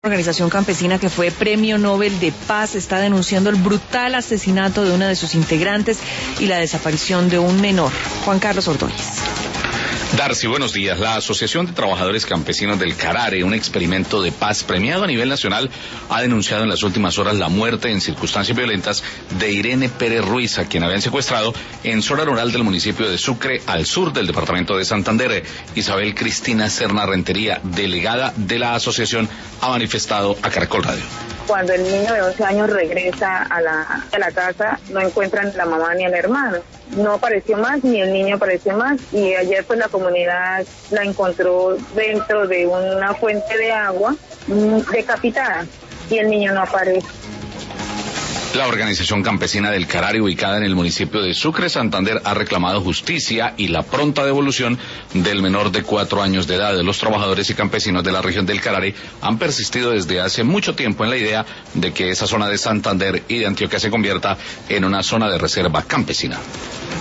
La organización campesina que fue Premio Nobel de Paz está denunciando el brutal asesinato de una de sus integrantes y la desaparición de un menor. Juan Carlos Ordóñez. Darcy, buenos días. La Asociación de Trabajadores Campesinos del Carare, un experimento de paz premiado a nivel nacional, ha denunciado en las últimas horas la muerte en circunstancias violentas de Irene Pérez Ruiz, a quien habían secuestrado en zona rural del municipio de Sucre, al sur del departamento de Santander. Isabel Cristina Serna Rentería, delegada de la asociación, ha manifestado a Caracol Radio. Cuando el niño de 11 años regresa a la casa, no encuentran la mamá ni el hermano. No apareció más, ni el niño apareció más, y ayer pues la comunidad la encontró dentro de una fuente de agua decapitada, y el niño no aparece. La organización campesina del Carare, ubicada en el municipio de Sucre, Santander, ha reclamado justicia y la pronta devolución del menor de 4 años de edad. Los trabajadores y campesinos de la región del Carare han persistido desde hace mucho tiempo en la idea de que esa zona de Santander y de Antioquia se convierta en una zona de reserva campesina.